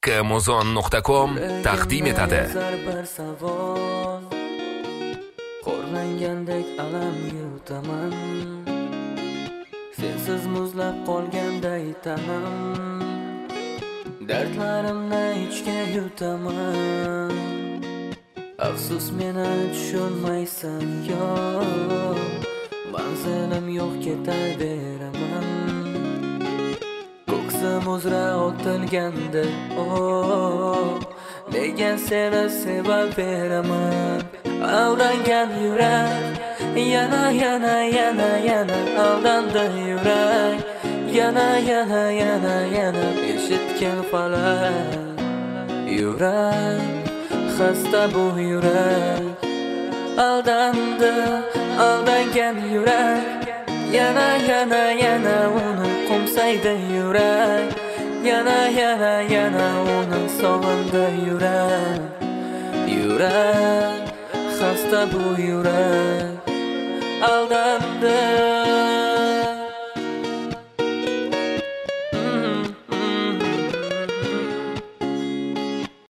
Muzon.com taqdim etadi. Xo'rlangandek alam yutaman, sensiz muzlab qolganday tanam, dardlarimni ichga yutaman. Afsus meni tushunmaysan yo, manzilim yo'q ketaveraman. Ko'ksim uzra otilganda nega seni sevaveraman. Aldangan yurak yana aldandi yurak, yana eshitgan falak. Yurak xasta bu yurak, aldangan yurak, yana uni qo'msaydi yurak, yana uni sog'indi yurak. Yurak xasta bu yurak, aldangan